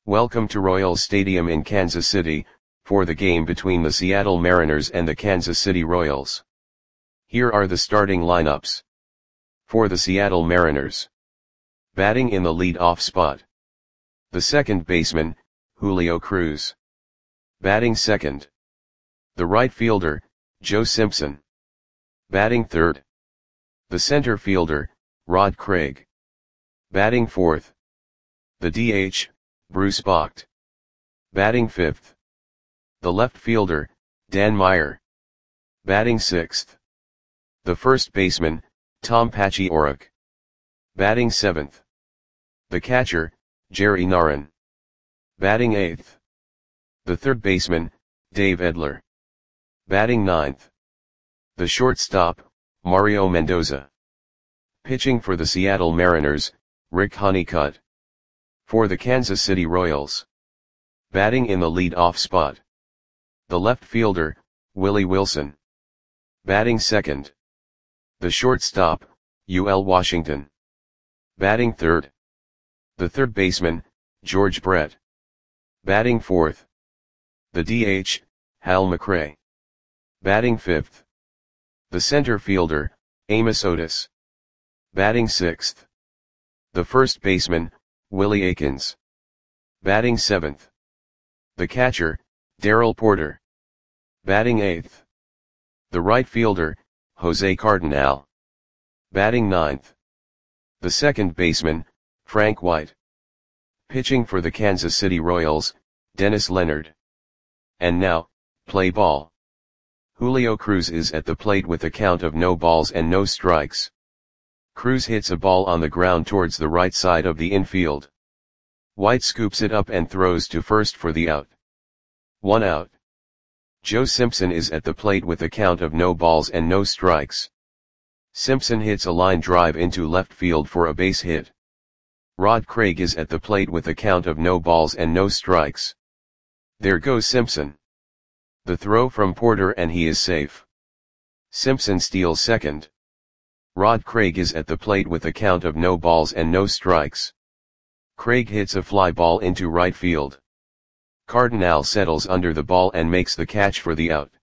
Welcome to Royals Stadium in Kansas City, for the game between the Seattle Mariners and the Kansas City Royals. Here are the starting lineups. For the Seattle Mariners. Batting in the lead-off spot. The second baseman, Julio Cruz. Batting second. The right fielder, Joe Simpson. Batting third. The center fielder, Rod Craig. Batting fourth. The DH, Bruce Bocht. Batting fifth. The left fielder, Dan Meyer. Batting sixth. The first baseman, Tom Paciorek. Batting seventh. The catcher, Jerry Narron. Batting eighth. The third baseman, Dave Edler. Batting ninth. The shortstop, Mario Mendoza. Pitching for the Seattle Mariners, Rick Honeycutt. For the Kansas City Royals. Batting in the lead-off spot. The left fielder, Willie Wilson. Batting second. The shortstop, UL Washington. Batting third. The third baseman, George Brett. Batting fourth. The DH, Hal McRae. Batting fifth. The center fielder, Amos Otis. Batting sixth. The first baseman, Willie Aikens. Batting seventh. The catcher, Darrell Porter. Batting eighth. The right fielder, Jose Cardinal. Batting ninth. The second baseman, Frank White. Pitching for the Kansas City Royals, Dennis Leonard. And now, play ball. Julio Cruz is at the plate with a count of no balls and no strikes. Cruz hits a ball on the ground towards the right side of the infield. White scoops it up and throws to first for the out. 1 out. Joe Simpson is at the plate with a count of no balls and no strikes. Simpson hits a line drive into left field for a base hit. Rod Craig is at the plate with a count of no balls and no strikes. There goes Simpson. The throw from Porter and he is safe. Simpson steals second. Rod Craig is at the plate with a count of no balls and no strikes. Craig hits a fly ball into right field. Cardinal settles under the ball and makes the catch for the out.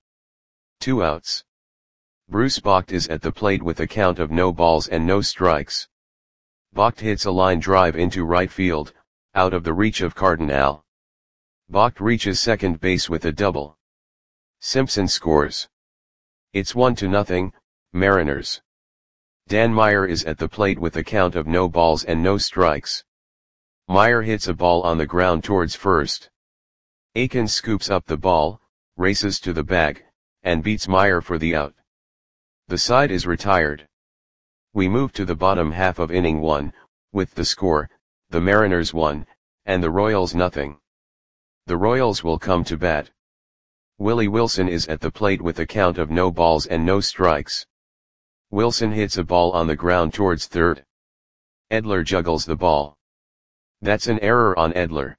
2 outs. Bruce Bocht is at the plate with a count of no balls and no strikes. Bocht hits a line drive into right field, out of the reach of Cardinal. Bocht reaches second base with a double. Simpson scores. It's 1-0, Mariners. Dan Meyer is at the plate with a count of no balls and no strikes. Meyer hits a ball on the ground towards first. Aikens scoops up the ball, races to the bag, and beats Meyer for the out. The side is retired. We move to the bottom half of inning 1, with the score, the Mariners 1, and the Royals 0. The Royals will come to bat. Willie Wilson is at the plate with a count of no balls and no strikes. Wilson hits a ball on the ground towards third. Edler juggles the ball. That's an error on Edler.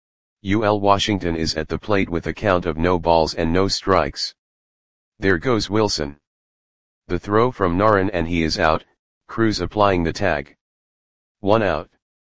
UL Washington is at the plate with a count of no balls and no strikes. There goes Wilson. The throw from Narron and he is out, Cruz applying the tag. 1 out.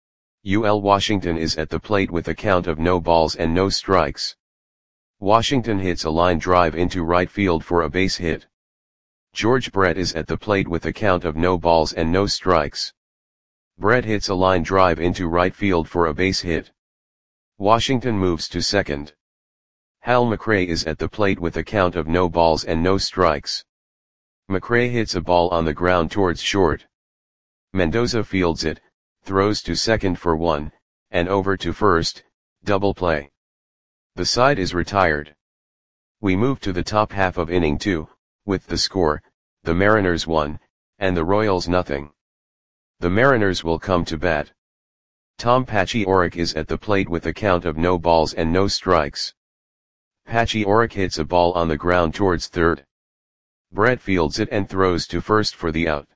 UL Washington is at the plate with a count of no balls and no strikes. Washington hits a line drive into right field for a base hit. George Brett is at the plate with a count of no balls and no strikes. Brett hits a line drive into right field for a base hit. Washington moves to second. Hal McRae is at the plate with a count of no balls and no strikes. McRae hits a ball on the ground towards short. Mendoza fields it, throws to second for 1, and over to first, double play. The side is retired. We move to the top half of inning 2, with the score, the Mariners 1, and the Royals 0. The Mariners will come to bat. Tom Paciorek is at the plate with a count of no balls and no strikes. Paciorek hits a ball on the ground towards third. Brett fields it and throws to first for the out.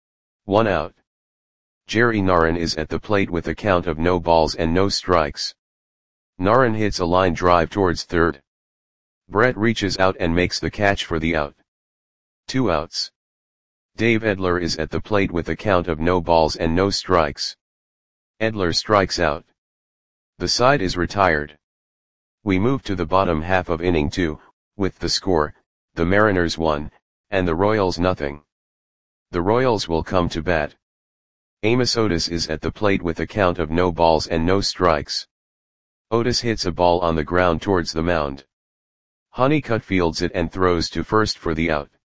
1 out. Jerry Narron is at the plate with a count of no balls and no strikes. Narron hits a line drive towards third. Brett reaches out and makes the catch for the out. 2 outs. Dave Edler is at the plate with a count of no balls and no strikes. Edler strikes out. The side is retired. We move to the bottom half of inning 2, with the score, the Mariners 1, and the Royals nothing. The Royals will come to bat. Amos Otis is at the plate with a count of no balls and no strikes. Otis hits a ball on the ground towards the mound. Honeycutt fields it and throws to first for the out.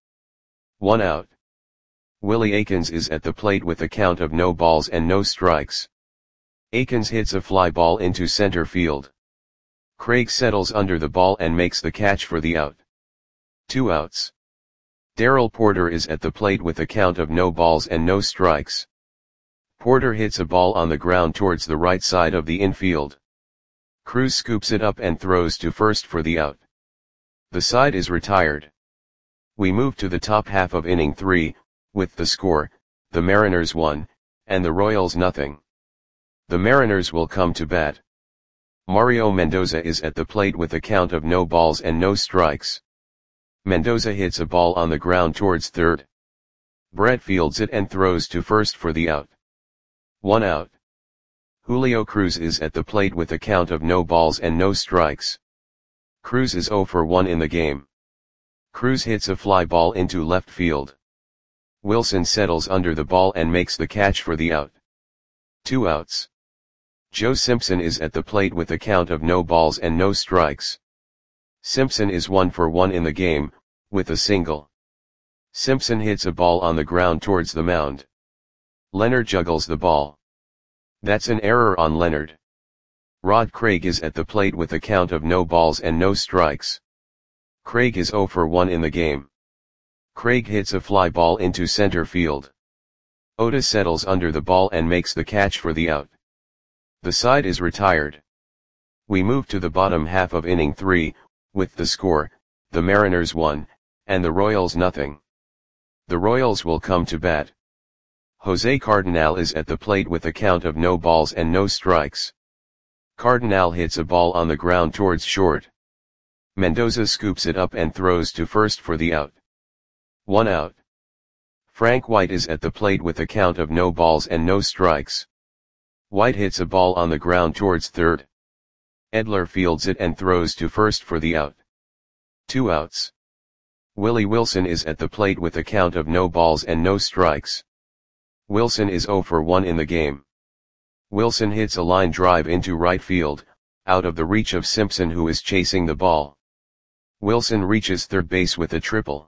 1 out. Willie Aikens is at the plate with a count of no balls and no strikes. Aikens hits a fly ball into center field. Craig settles under the ball and makes the catch for the out. 2 outs. Darrell Porter is at the plate with a count of no balls and no strikes. Porter hits a ball on the ground towards the right side of the infield. Cruz scoops it up and throws to first for the out. The side is retired. We move to the top half of inning 3, with the score, the Mariners 1, and the Royals nothing. The Mariners will come to bat. Mario Mendoza is at the plate with a count of no balls and no strikes. Mendoza hits a ball on the ground towards third. Brett fields it and throws to first for the out. 1 out. Julio Cruz is at the plate with a count of no balls and no strikes. Cruz is 0 for 1 in the game. Cruz hits a fly ball into left field. Wilson settles under the ball and makes the catch for the out. 2 outs. Joe Simpson is at the plate with a count of no balls and no strikes. Simpson is 1 for 1 in the game, with a single. Simpson hits a ball on the ground towards the mound. Leonard juggles the ball. That's an error on Leonard. Rod Craig is at the plate with a count of no balls and no strikes. Craig is 0 for 1 in the game. Craig hits a fly ball into center field. Otis settles under the ball and makes the catch for the out. The side is retired. We move to the bottom half of inning 3, with the score, the Mariners 1, and the Royals nothing. The Royals will come to bat. Jose Cardenal is at the plate with a count of no balls and no strikes. Cardenal hits a ball on the ground towards short. Mendoza scoops it up and throws to first for the out. 1 out. Frank White is at the plate with a count of no balls and no strikes. White hits a ball on the ground towards third. Edler fields it and throws to first for the out. 2 outs. Willie Wilson is at the plate with a count of no balls and no strikes. Wilson is 0 for 1 in the game. Wilson hits a line drive into right field, out of the reach of Simpson who is chasing the ball. Wilson reaches third base with a triple.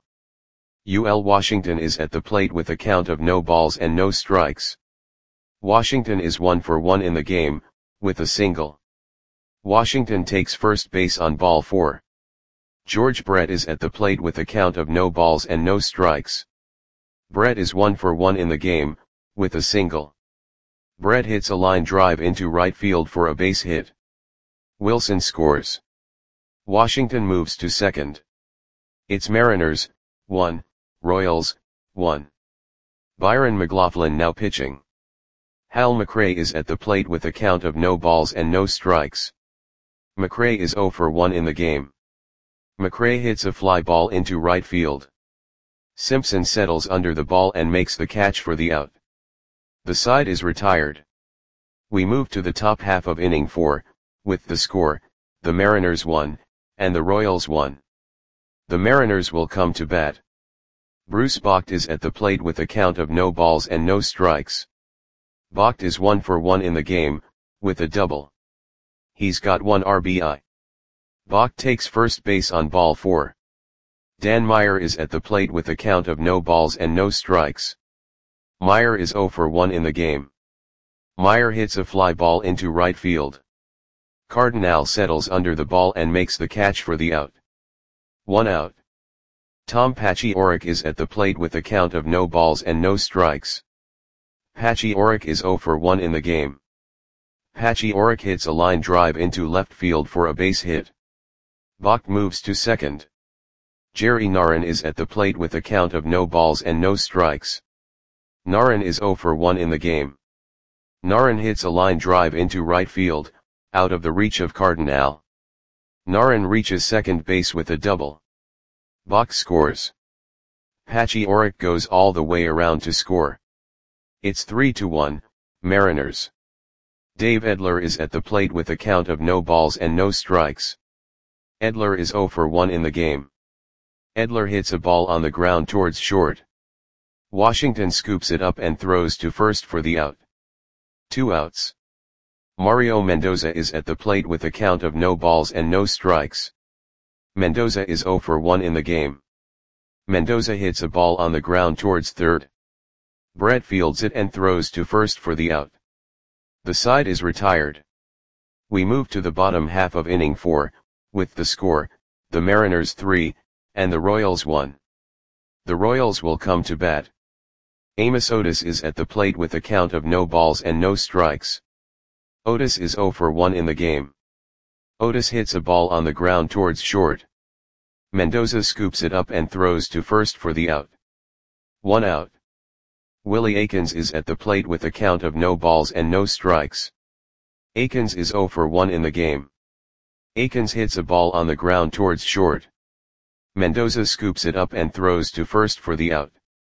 UL Washington is at the plate with a count of no balls and no strikes. Washington is 1 for 1 in the game, with a single. Washington takes first base on ball 4. George Brett is at the plate with a count of no balls and no strikes. Brett is 1 for 1 in the game, with a single. Brett hits a line drive into right field for a base hit. Wilson scores. Washington moves to second. It's Mariners, 1, Royals, 1. Byron McLaughlin now pitching. Hal McRae is at the plate with a count of no balls and no strikes. McRae is 0 for 1 in the game. McRae hits a fly ball into right field. Simpson settles under the ball and makes the catch for the out. The side is retired. We move to the top half of inning 4, with the score, the Mariners 1, and the Royals 1. The Mariners will come to bat. Bruce Bocht is at the plate with a count of no balls and no strikes. Bocht is 1 for 1 in the game, with a double. He's got 1 RBI. Bocht takes first base on ball 4. Dan Meyer is at the plate with a count of no balls and no strikes. Meyer is 0 for 1 in the game. Meyer hits a fly ball into right field. Cardenal settles under the ball and makes the catch for the out. 1 out. Tom Paciorek is at the plate with a count of no balls and no strikes. Paciorek is 0 for 1 in the game. Paciorek hits a line drive into left field for a base hit. Bocht moves to second. Jerry Narron is at the plate with a count of no balls and no strikes. Narron is 0 for 1 in the game. Narron hits a line drive into right field, out of the reach of Cardenal. Narron reaches second base with a double. Bocht scores. Paciorek goes all the way around to score. It's 3-1, Mariners. Dave Edler is at the plate with a count of no balls and no strikes. Edler is 0 for 1 in the game. Edler hits a ball on the ground towards short. Washington scoops it up and throws to first for the out. 2 outs. Mario Mendoza is at the plate with a count of no balls and no strikes. Mendoza is 0 for 1 in the game. Mendoza hits a ball on the ground towards third. Brett fields it and throws to first for the out. The side is retired. We move to the bottom half of inning 4, with the score, the Mariners 3, and the Royals 1. The Royals will come to bat. Amos Otis is at the plate with a count of no balls and no strikes. Otis is 0 for 1 in the game. Otis hits a ball on the ground towards short. Mendoza scoops it up and throws to first for the out. 1 out. Willie Aikens is at the plate with a count of no balls and no strikes. Aikens is 0 for 1 in the game. Aikens hits a ball on the ground towards short. Mendoza scoops it up and throws to first for the out.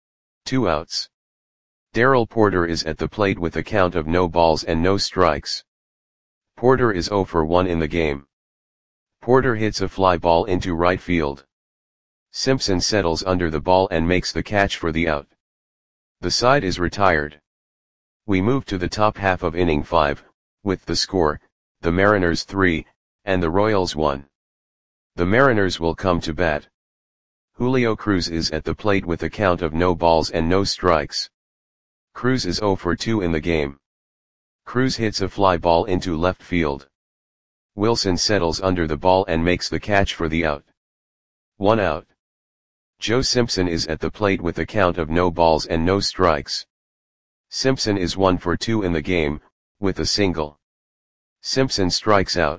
2 outs. Darrell Porter is at the plate with a count of no balls and no strikes. Porter is 0 for 1 in the game. Porter hits a fly ball into right field. Simpson settles under the ball and makes the catch for the out. The side is retired. We move to the top half of inning 5, with the score, the Mariners 3, and the Royals 1. The Mariners will come to bat. Julio Cruz is at the plate with a count of no balls and no strikes. Cruz is 0 for 2 in the game. Cruz hits a fly ball into left field. Wilson settles under the ball and makes the catch for the out. 1 out. Joe Simpson is at the plate with a count of no balls and no strikes. Simpson is 1 for 2 in the game, with a single. Simpson strikes out.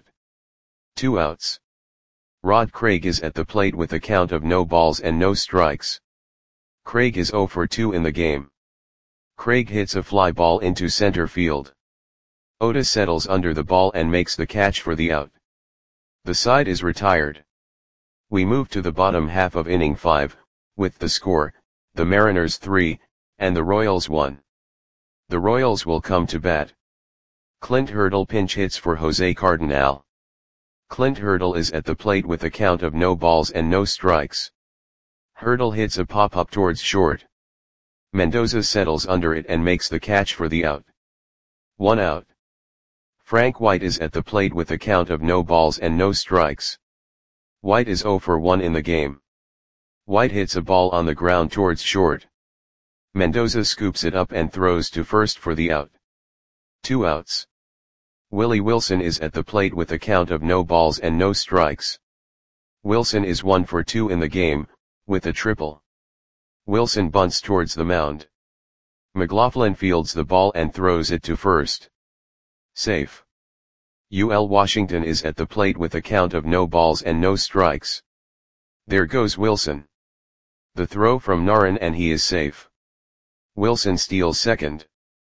2 outs. Rod Craig is at the plate with a count of no balls and no strikes. Craig is 0 for 2 in the game. Craig hits a fly ball into center field. Otis settles under the ball and makes the catch for the out. The side is retired. We move to the bottom half of inning 5, with the score, the Mariners 3, and the Royals 1. The Royals will come to bat. Clint Hurdle pinch hits for Jose Cardenal. Clint Hurdle is at the plate with a count of no balls and no strikes. Hurdle hits a pop-up towards short. Mendoza settles under it and makes the catch for the out. 1 out. Frank White is at the plate with a count of no balls and no strikes. White is 0 for 1 in the game. White hits a ball on the ground towards short. Mendoza scoops it up and throws to first for the out. 2 outs. Willie Wilson is at the plate with a count of no balls and no strikes. Wilson is 1 for 2 in the game, with a triple. Wilson bunts towards the mound. McLaughlin fields the ball and throws it to first. Safe. UL Washington is at the plate with a count of no balls and no strikes. There goes Wilson. The throw from Naran and he is safe. Wilson steals second.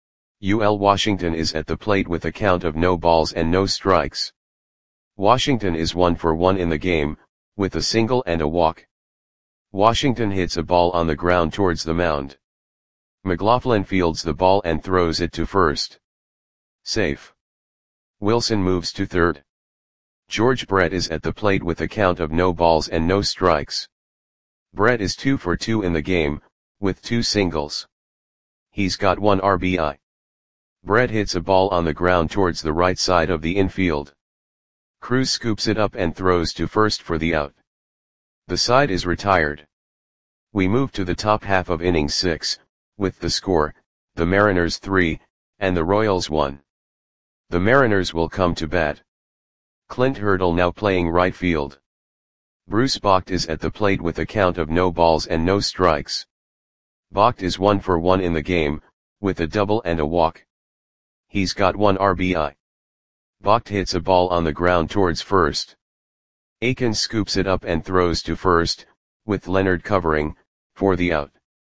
UL Washington is at the plate with a count of no balls and no strikes. Washington is 1 for 1 in the game, with a single and a walk. Washington hits a ball on the ground towards the mound. McLaughlin fields the ball and throws it to first. Safe. Wilson moves to third. George Brett is at the plate with a count of no balls and no strikes. Brett is 2 for 2 in the game, with 2 singles. He's got 1 RBI. Brett hits a ball on the ground towards the right side of the infield. Cruz scoops it up and throws to first for the out. The side is retired. We move to the top half of inning 6, with the score, the Mariners 3, and the Royals 1. The Mariners will come to bat. Clint Hurdle now playing right field. Bruce Bocht is at the plate with a count of no balls and no strikes. Bocht is 1 for 1 in the game, with a double and a walk. He's got 1 RBI. Bocht hits a ball on the ground towards first. Aikens scoops it up and throws to first, with Leonard covering, for the out.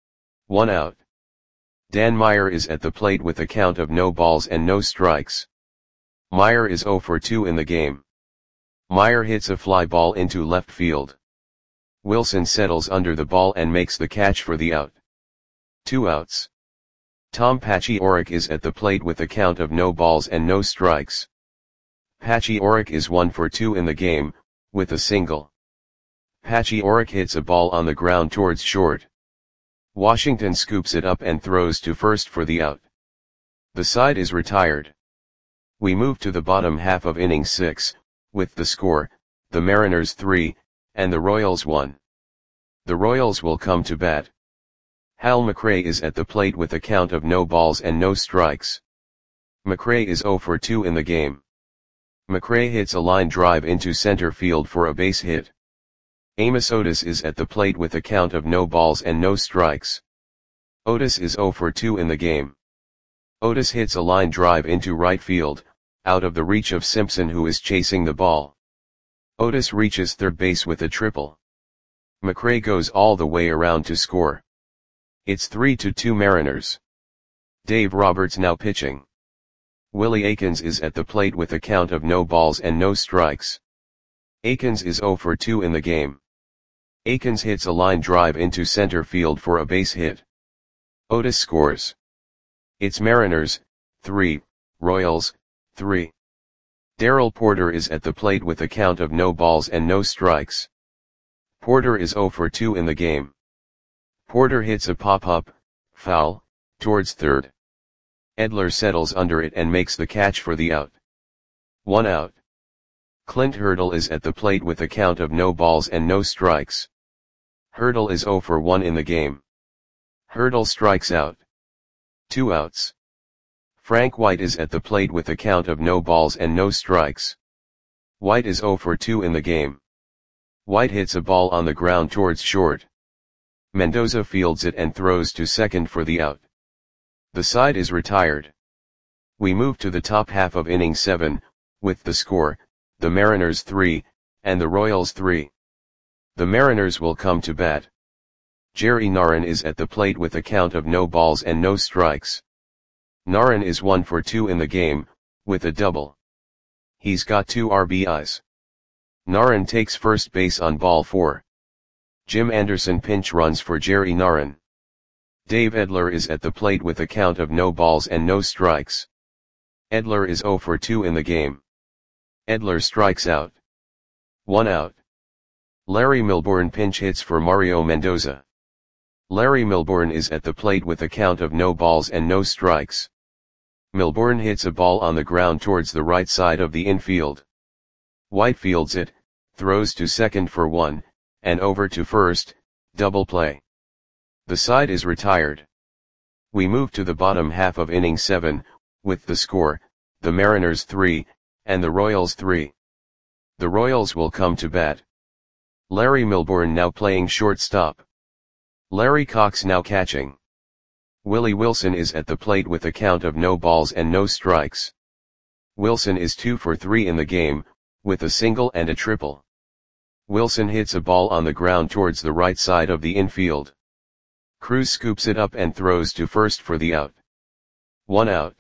1 out. Dan Meyer is at the plate with a count of no balls and no strikes. Meyer is 0 for 2 in the game. Meyer hits a fly ball into left field. Wilson settles under the ball and makes the catch for the out. 2 outs. Tom Pachioric is at the plate with a count of no balls and no strikes. Pachioric is 1 for 2 in the game, with a single. Pachioric hits a ball on the ground towards short. Washington scoops it up and throws to first for the out. The side is retired. We move to the bottom half of inning 6, with the score, the Mariners 3, and the Royals 1. The Royals will come to bat. Hal McRae is at the plate with a count of no balls and no strikes. McRae is 0 for 2 in the game. McRae hits a line drive into center field for a base hit. Amos Otis is at the plate with a count of no balls and no strikes. Otis is 0 for 2 in the game. Otis hits a line drive into right field, out of the reach of Simpson, who is chasing the ball. Otis reaches third base with a triple. McRae goes all the way around to score. It's 3-2 Mariners. Dave Roberts now pitching. Willie Aikens is at the plate with a count of no balls and no strikes. Aikens is 0 for 2 in the game. Aikens hits a line drive into center field for a base hit. Otis scores. It's Mariners, 3, Royals, 3. Darrell Porter is at the plate with a count of no balls and no strikes. Porter is 0 for 2 in the game. Porter hits a pop-up, foul, towards third. Edler settles under it and makes the catch for the out. 1 out. Clint Hurdle is at the plate with a count of no balls and no strikes. Hurdle is 0 for 1 in the game. Hurdle strikes out. 2 outs. Frank White is at the plate with a count of no balls and no strikes. White is 0 for 2 in the game. White hits a ball on the ground towards short. Mendoza fields it and throws to second for the out. The side is retired. We move to the top half of inning 7, with the score, the Mariners 3, and the Royals 3. The Mariners will come to bat. Jerry Narron is at the plate with a count of no balls and no strikes. Narron is 1 for 2 in the game, with a double. He's got 2 RBIs. Narron takes first base on ball 4. Jim Anderson pinch runs for Jerry Narron. Dave Edler is at the plate with a count of no balls and no strikes. Edler is 0 for 2 in the game. Edler strikes out. 1 out. Larry Milbourne pinch hits for Mario Mendoza. Larry Milbourne is at the plate with a count of no balls and no strikes. Milbourne hits a ball on the ground towards the right side of the infield. White fields it, throws to second for 1, and over to first, double play. The side is retired. We move to the bottom half of inning 7, with the score, the Mariners 3, and the Royals 3. The Royals will come to bat. Larry Milbourne now playing shortstop. Larry Cox now catching. Willie Wilson is at the plate with a count of no balls and no strikes. Wilson is 2 for 3 in the game, with a single and a triple. Wilson hits a ball on the ground towards the right side of the infield. Cruz scoops it up and throws to first for the out. 1 out.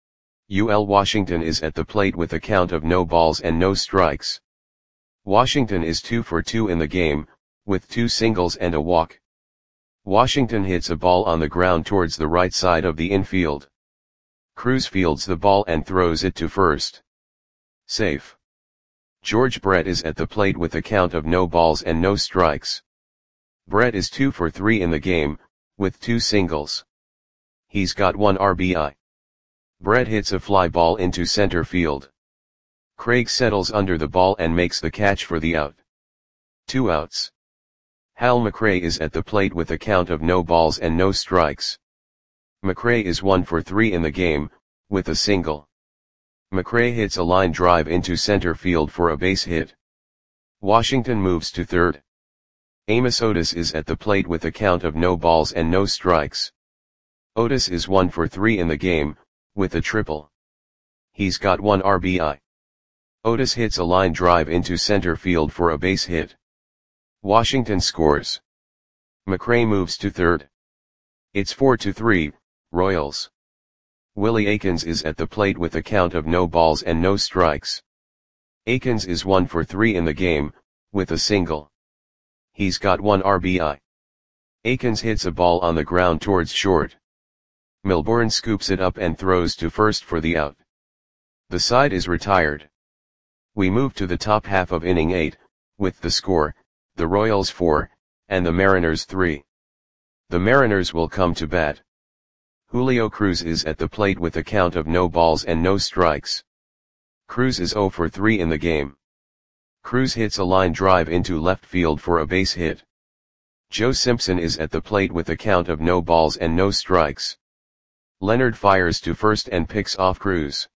UL Washington is at the plate with a count of no balls and no strikes. Washington is 2 for 2 in the game, with 2 singles and a walk. Washington hits a ball on the ground towards the right side of the infield. Cruz fields the ball and throws it to first. Safe. George Brett is at the plate with a count of no balls and no strikes. Brett is 2 for 3 in the game, with 2 singles. He's got 1 RBI. Brett hits a fly ball into center field. Craig settles under the ball and makes the catch for the out. 2 outs. Hal McRae is at the plate with a count of no balls and no strikes. McRae is 1 for 3 in the game, with a single. McRae hits a line drive into center field for a base hit. Washington moves to third. Amos Otis is at the plate with a count of no balls and no strikes. Otis is 1 for 3 in the game, with a triple. He's got 1 RBI. Otis hits a line drive into center field for a base hit. Washington scores. McRae moves to third. It's 4-3, Royals. Willie Aikens is at the plate with a count of no balls and no strikes. Aikens is 1 for 3 in the game, with a single. He's got 1 RBI. Aikens hits a ball on the ground towards short. Milbourne scoops it up and throws to first for the out. The side is retired. We move to the top half of inning 8, with the score, the Royals 4, and the Mariners 3. The Mariners will come to bat. Julio Cruz is at the plate with a count of no balls and no strikes. Cruz is 0 for 3 in the game. Cruz hits a line drive into left field for a base hit. Joe Simpson is at the plate with a count of no balls and no strikes. Leonard fires to first and picks off Cruz.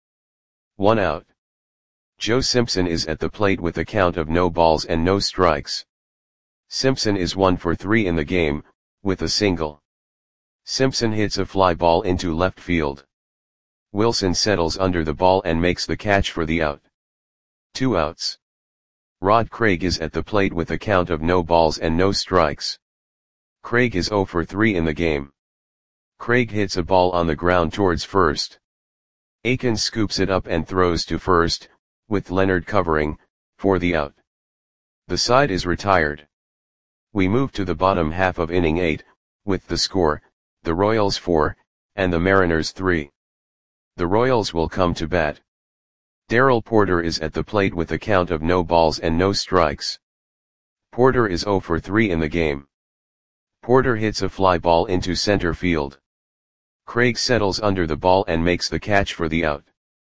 1 out. Joe Simpson is at the plate with a count of no balls and no strikes. Simpson is 1 for 3 in the game, with a single. Simpson hits a fly ball into left field. Wilson settles under the ball and makes the catch for the out. 2 outs. Rod Craig is at the plate with a count of no balls and no strikes. Craig is 0 for 3 in the game. Craig hits a ball on the ground towards first. Akins scoops it up and throws to first, with Leonard covering, for the out. The side is retired. We move to the bottom half of inning 8, with the score, the Royals 4, and the Mariners 3. The Royals will come to bat. Darrell Porter is at the plate with a count of no balls and no strikes. Porter is 0 for 3 in the game. Porter hits a fly ball into center field. Craig settles under the ball and makes the catch for the out.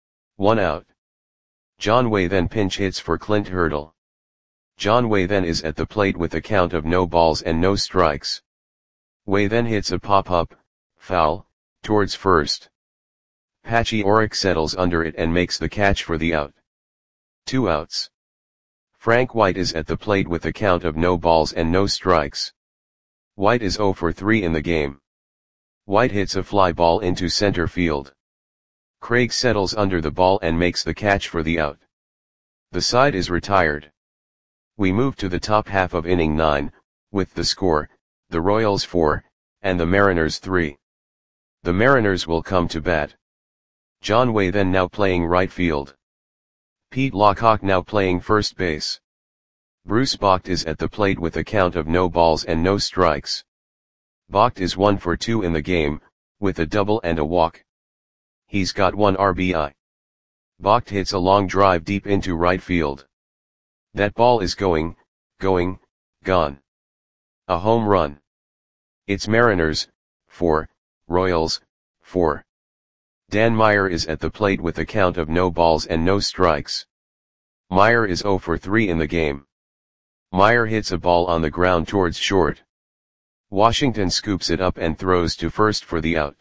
1 out. John Way then pinch hits for Clint Hurdle. John Way then is at the plate with a count of no balls and no strikes. Way then hits a pop-up, foul, towards first. Patchy Orrick settles under it and makes the catch for the out. 2 outs. Frank White is at the plate with a count of no balls and no strikes. White is 0 for 3 in the game. White hits a fly ball into center field. Craig settles under the ball and makes the catch for the out. The side is retired. We move to the top half of inning 9, with the score, the Royals 4, and the Mariners 3. The Mariners will come to bat. John Way then now playing right field. Pete Lockhart now playing first base. Bruce Bocht is at the plate with a count of no balls and no strikes. Bocht is 1 for 2 in the game, with a double and a walk. He's got 1 RBI. Bocht hits a long drive deep into right field. That ball is going, gone. A home run. It's Mariners, 4, Royals, 4. Dan Meyer is at the plate with a count of no balls and no strikes. Meyer is 0 for 3 in the game. Meyer hits a ball on the ground towards short. Washington scoops it up and throws to first for the out.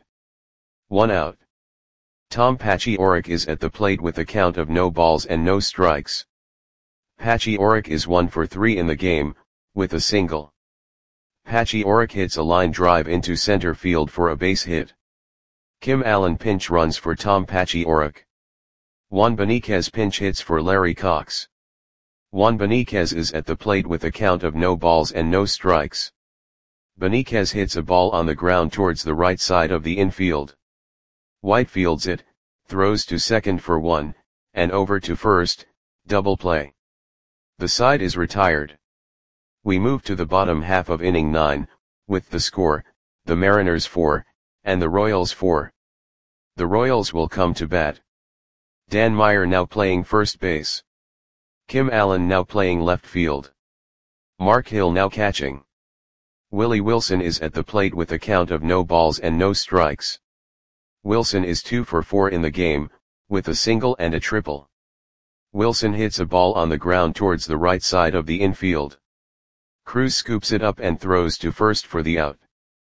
1 out. Tom Patchy Orrick is at the plate with a count of no balls and no strikes. Patchy Orrick is 1 for 3 in the game, with a single. Patchy Orrick hits a line drive into center field for a base hit. Kim Allen pinch runs for Tom Patchy Orrick. Juan Beniquez pinch hits for Larry Cox. Juan Beniquez is at the plate with a count of no balls and no strikes. Beniquez hits a ball on the ground towards the right side of the infield. White fields it, throws to second for 1, and over to first, double play. The side is retired. We move to the bottom half of inning 9, with the score, the Mariners 4, and the Royals 4. The Royals will come to bat. Dan Meyer now playing first base. Kim Allen now playing left field. Mark Hill now catching. Willie Wilson is at the plate with a count of no balls and no strikes. Wilson is 2 for 4 in the game, with a single and a triple. Wilson hits a ball on the ground towards the right side of the infield. Cruz scoops it up and throws to first for the out.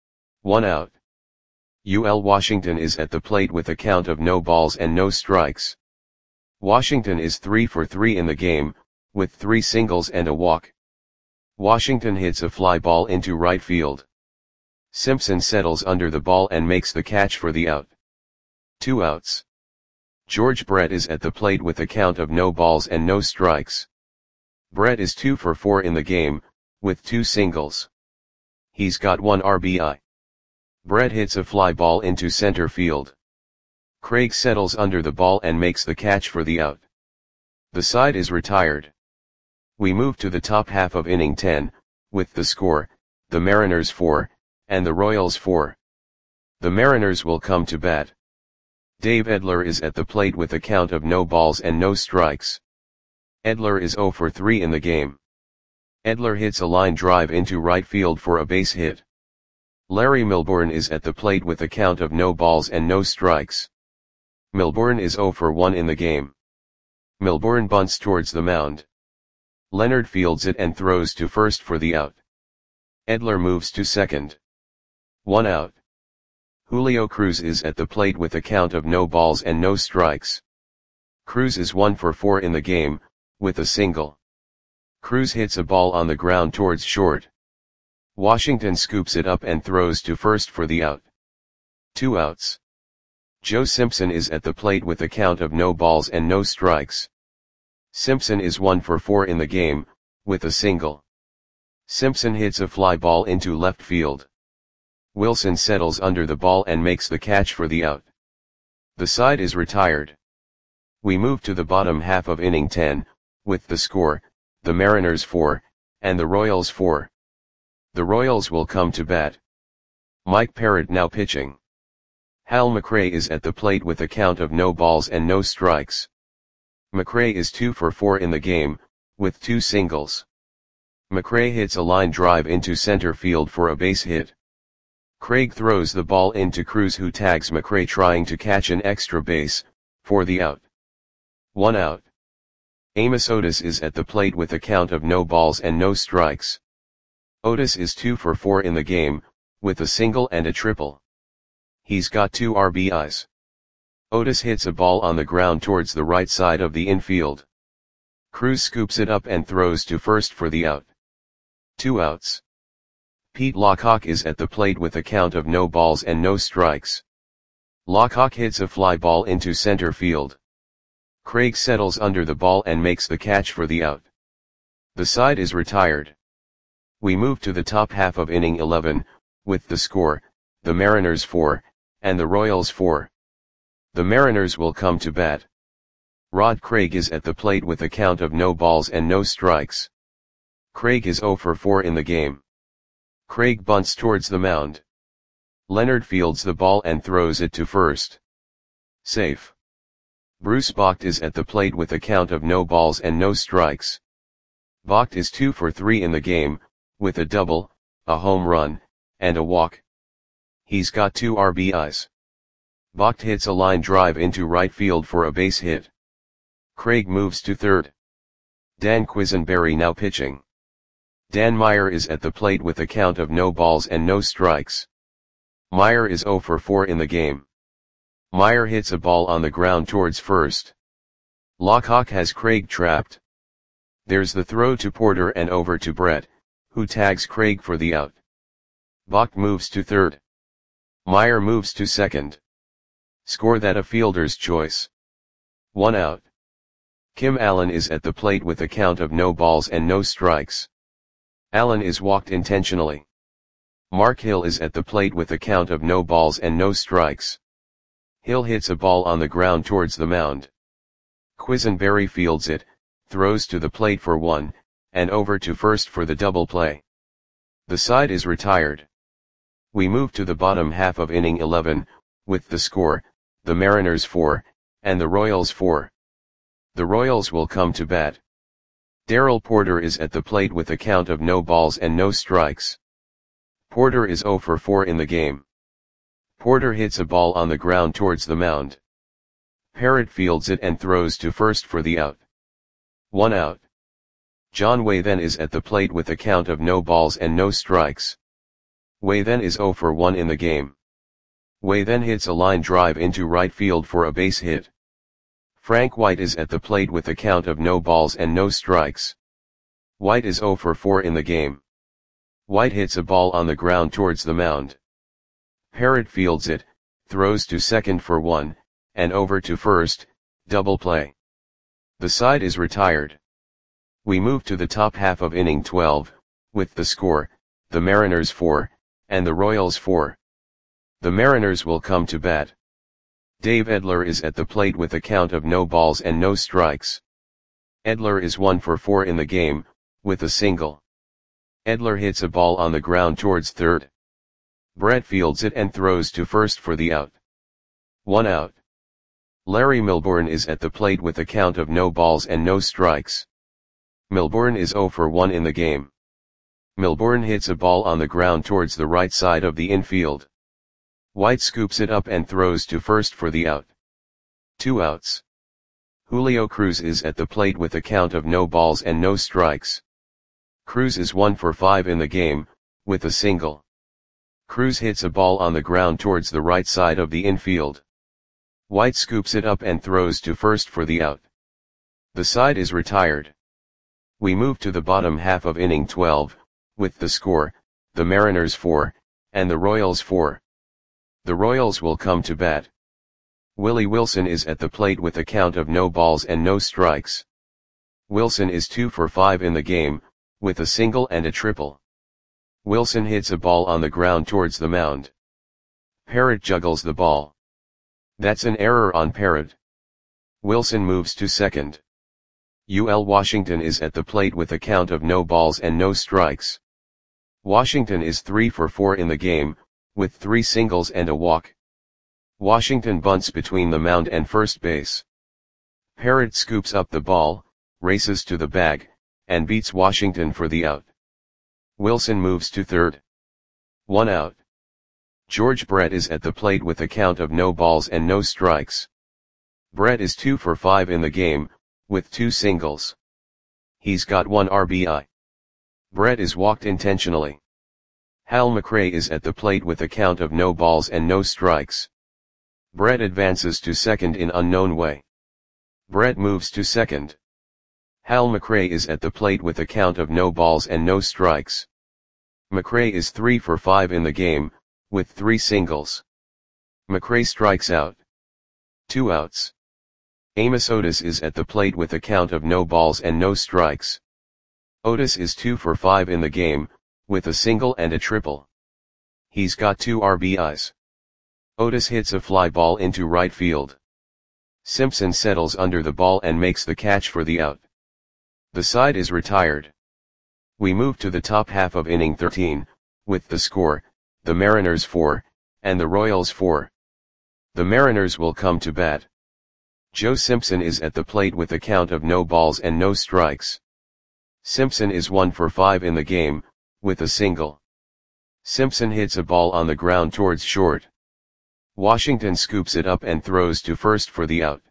1 out. UL Washington is at the plate with a count of no balls and no strikes. Washington is 3 for 3 in the game, with 3 singles and a walk. Washington hits a fly ball into right field. Simpson settles under the ball and makes the catch for the out. 2 outs. George Brett is at the plate with a count of no balls and no strikes. Brett is 2 for 4 in the game, with 2 singles. He's got 1 RBI. Brett hits a fly ball into center field. Craig settles under the ball and makes the catch for the out. The side is retired. We move to the top half of inning 10, with the score, the Mariners 4, and the Royals 4. The Mariners will come to bat. Dave Edler is at the plate with a count of no balls and no strikes. Edler is 0 for 3 in the game. Edler hits a line drive into right field for a base hit. Larry Milbourne is at the plate with a count of no balls and no strikes. Milbourne is 0 for 1 in the game. Milbourne bunts towards the mound. Leonard fields it and throws to first for the out. Edler moves to second. 1 out. Julio Cruz is at the plate with a count of no balls and no strikes. Cruz is 1 for 4 in the game, with a single. Cruz hits a ball on the ground towards short. Washington scoops it up and throws to first for the out. 2 outs. Joe Simpson is at the plate with a count of no balls and no strikes. Simpson is 1 for 4 in the game, with a single. Simpson hits a fly ball into left field. Wilson settles under the ball and makes the catch for the out. The side is retired. We move to the bottom half of inning 10, with the score, the Mariners 4, and the Royals 4. The Royals will come to bat. Mike Parrott now pitching. Hal McRae is at the plate with a count of no balls and no strikes. McRae is 2 for 4 in the game, with 2 singles. McRae hits a line drive into center field for a base hit. Craig throws the ball into Cruz, who tags McRae trying to catch an extra base, for the out. 1 out. Amos Otis is at the plate with a count of no balls and no strikes. Otis is 2 for 4 in the game, with a single and a triple. He's got 2 RBIs. Otis hits a ball on the ground towards the right side of the infield. Cruz scoops it up and throws to first for the out. 2 outs. Pete Lockhawk is at the plate with a count of no balls and no strikes. Lockhawk hits a fly ball into center field. Craig settles under the ball and makes the catch for the out. The side is retired. We move to the top half of inning 11, with the score, the Mariners 4, and the Royals 4. The Mariners will come to bat. Rod Craig is at the plate with a count of no balls and no strikes. Craig is 0 for 4 in the game. Craig bunts towards the mound. Leonard fields the ball and throws it to first. Safe. Bruce Bocht is at the plate with a count of no balls and no strikes. Bocht is 2 for 3 in the game, with a double, a home run, and a walk. He's got 2 RBIs. Bocht hits a line drive into right field for a base hit. Craig moves to third. Dan Quisenberry now pitching. Dan Meyer is at the plate with a count of no balls and no strikes. Meyer is 0 for 4 in the game. Meyer hits a ball on the ground towards first. Lockhawk has Craig trapped. There's the throw to Porter and over to Brett, who tags Craig for the out. Bocht moves to third. Meyer moves to second. Score that a fielder's choice. 1 out. Kim Allen is at the plate with a count of no balls and no strikes. Allen is walked intentionally. Mark Hill is at the plate with a count of no balls and no strikes. Hill hits a ball on the ground towards the mound. Quisenberry fields it, throws to the plate for 1, and over to first for the double play. The side is retired. We move to the bottom half of inning 11, with the score, the Mariners 4, and the Royals 4. The Royals will come to bat. Darrell Porter is at the plate with a count of no balls and no strikes. Porter is 0 for 4 in the game. Porter hits a ball on the ground towards the mound. Parrott fields it and throws to first for the out. 1 out. John Waythen is at the plate with a count of no balls and no strikes. Waythen is 0 for 1 in the game. Waythen hits a line drive into right field for a base hit. Frank White is at the plate with a count of no balls and no strikes. White is 0 for 4 in the game. White hits a ball on the ground towards the mound. Parrott fields it, throws to second for 1, and over to first, double play. The side is retired. We move to the top half of inning 12, with the score, the Mariners 4, and the Royals 4. The Mariners will come to bat. Dave Edler is at the plate with a count of no balls and no strikes. Edler is 1 for 4 in the game, with a single. Edler hits a ball on the ground towards third. Brett fields it and throws to first for the out. 1 out. Larry Milbourne is at the plate with a count of no balls and no strikes. Milbourne is 0 for 1 in the game. Milbourne hits a ball on the ground towards the right side of the infield. White scoops it up and throws to first for the out. 2 outs. Julio Cruz is at the plate with a count of no balls and no strikes. Cruz is 1 for 5 in the game, with a single. Cruz hits a ball on the ground towards the right side of the infield. White scoops it up and throws to first for the out. The side is retired. We move to the bottom half of inning 12, with the score, the Mariners 4, and the Royals 4. The Royals will come to bat. Willie Wilson is at the plate with a count of no balls and no strikes. Wilson is 2 for 5 in the game, with a single and a triple. Wilson hits a ball on the ground towards the mound. Parrott juggles the ball. That's an error on Parrott. Wilson moves to second. UL Washington is at the plate with a count of no balls and no strikes. Washington is 3 for 4 in the game, with 3 singles and a walk. Washington bunts between the mound and first base. Parrott scoops up the ball, races to the bag, and beats Washington for the out. Wilson moves to third. 1 out. George Brett is at the plate with a count of no balls and no strikes. Brett is 2 for 5 in the game, with 2 singles. He's got 1 RBI. Brett is walked intentionally. Hal McRae is at the plate with a count of no balls and no strikes. Brett advances to second in unknown way. Brett moves to second. Hal McRae is at the plate with a count of no balls and no strikes. McRae is 3 for 5 in the game, with 3 singles. McRae strikes out. 2 outs. Amos Otis is at the plate with a count of no balls and no strikes. Otis is 2 for 5 in the game, with a single and a triple. He's got 2 RBIs. Otis hits a fly ball into right field. Simpson settles under the ball and makes the catch for the out. The side is retired. We move to the top half of inning 13, with the score, the Mariners 4, and the Royals 4. The Mariners will come to bat. Joe Simpson is at the plate with a count of no balls and no strikes. Simpson is 1 for 5 in the game, with a single. Simpson hits a ball on the ground towards short. Washington scoops it up and throws to first for the out.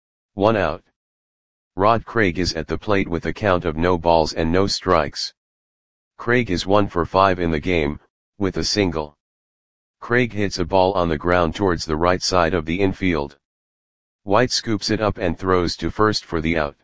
1 out. Rod Craig is at the plate with a count of no balls and no strikes. Craig is 1 for 5 in the game, with a single. Craig hits a ball on the ground towards the right side of the infield. White scoops it up and throws to first for the out.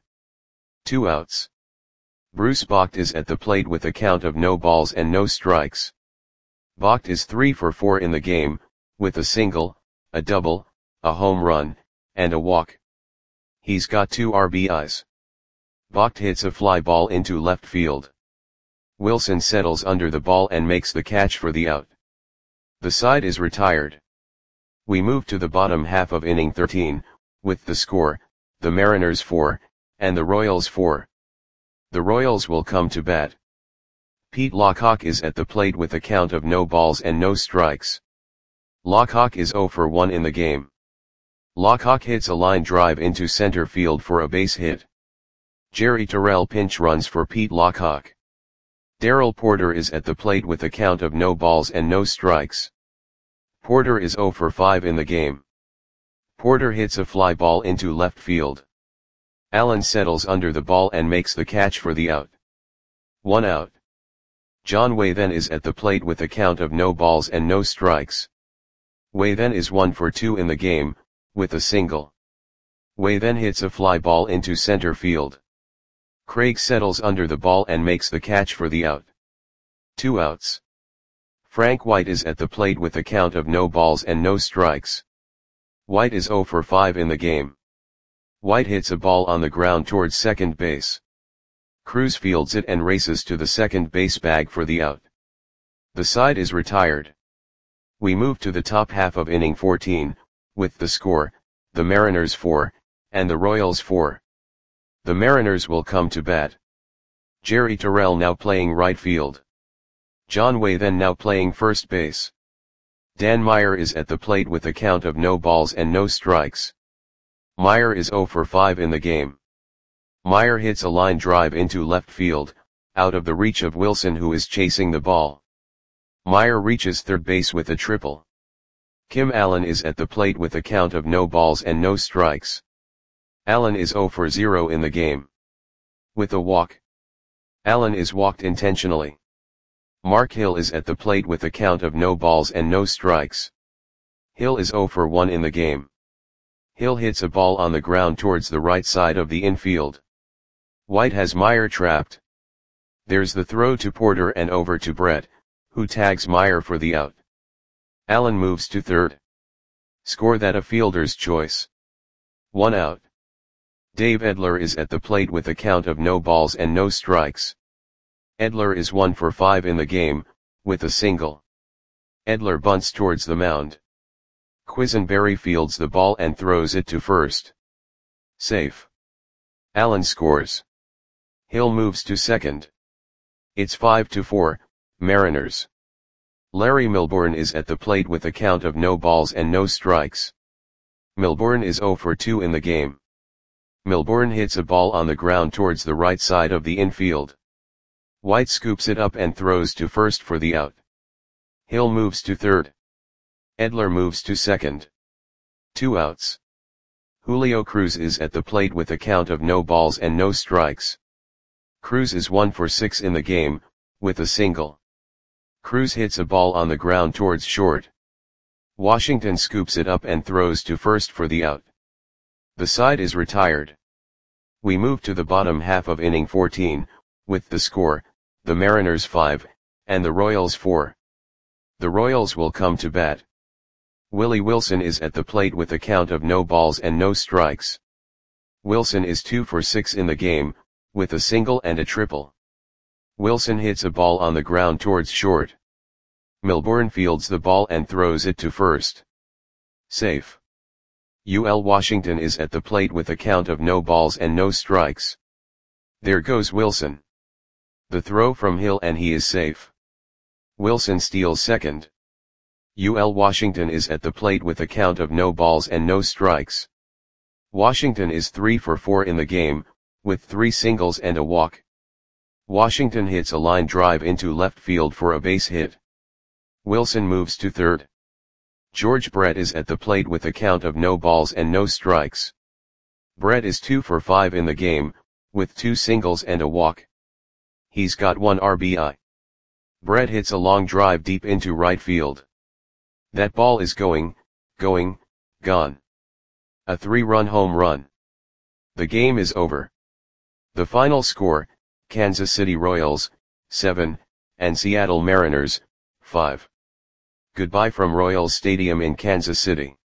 2 outs. Bruce Bocht is at the plate with a count of no balls and no strikes. Bocht is 3 for 4 in the game, with a single, a double, a home run, and a walk. He's got 2 RBIs. Bocht hits a fly ball into left field. Wilson settles under the ball and makes the catch for the out. The side is retired. We move to the bottom half of inning 13, with the score, the Mariners 4, and the Royals 4. The Royals will come to bat. Pete Lockhawk is at the plate with a count of no balls and no strikes. Lockhawk is 0 for 1 in the game. Lockhawk hits a line drive into center field for a base hit. Jerry Terrell pinch runs for Pete Lockhawk. Darrell Porter is at the plate with a count of no balls and no strikes. Porter is 0 for 5 in the game. Porter hits a fly ball into left field. Allen settles under the ball and makes the catch for the out. 1 out. John Way then is at the plate with a count of no balls and no strikes. Way then is 1 for 2 in the game, with a single. Way then hits a fly ball into center field. Craig settles under the ball and makes the catch for the out. 2 outs. Frank White is at the plate with a count of no balls and no strikes. White is 0 for 5 in the game. White hits a ball on the ground towards second base. Cruz fields it and races to the second base bag for the out. The side is retired. We move to the top half of inning 14, with the score, the Mariners 4, and the Royals 4. The Mariners will come to bat. Jerry Terrell now playing right field. John Way then now playing first base. Dan Meyer is at the plate with a count of no balls and no strikes. Meyer is 0 for 5 in the game. Meyer hits a line drive into left field, out of the reach of Wilson, who is chasing the ball. Meyer reaches third base with a triple. Kim Allen is at the plate with a count of no balls and no strikes. Allen is 0 for 0 in the game. With a walk. Allen is walked intentionally. Mark Hill is at the plate with a count of no balls and no strikes. Hill is 0 for 1 in the game. Hill hits a ball on the ground towards the right side of the infield. White has Meyer trapped. There's the throw to Porter and over to Brett, who tags Meyer for the out. Allen moves to third. Score that a fielder's choice. 1 out. Dave Edler is at the plate with a count of no balls and no strikes. Edler is 1 for 5 in the game, with a single. Edler bunts towards the mound. Quisenberry fields the ball and throws it to first. Safe. Allen scores. Hill moves to second. It's 5-4, Mariners. Larry Milbourne is at the plate with a count of no balls and no strikes. Milbourne is 0 for 2 in the game. Milbourne hits a ball on the ground towards the right side of the infield. White scoops it up and throws to first for the out. Hill moves to third. Edler moves to second. 2 outs. Julio Cruz is at the plate with a count of no balls and no strikes. Cruz is 1 for 6 in the game, with a single. Cruz hits a ball on the ground towards short. Washington scoops it up and throws to first for the out. The side is retired. We move to the bottom half of inning 14, with the score, the Mariners 5, and the Royals 4. The Royals will come to bat. Willie Wilson is at the plate with a count of no balls and no strikes. Wilson is 2 for 6 in the game, with a single and a triple. Wilson hits a ball on the ground towards short. Milbourne fields the ball and throws it to first. Safe. UL Washington is at the plate with a count of no balls and no strikes. There goes Wilson. The throw from Hill and he is safe. Wilson steals second. UL Washington is at the plate with a count of no balls and no strikes. Washington is 3 for 4 in the game, with 3 singles and a walk. Washington hits a line drive into left field for a base hit. Wilson moves to third. George Brett is at the plate with a count of no balls and no strikes. Brett is 2 for 5 in the game, with 2 singles and a walk. He's got 1 RBI. Brett hits a long drive deep into right field. That ball is gone. A 3-run home run. The game is over. The final score, Kansas City Royals, 7, and Seattle Mariners, 5. Goodbye from Royals Stadium in Kansas City.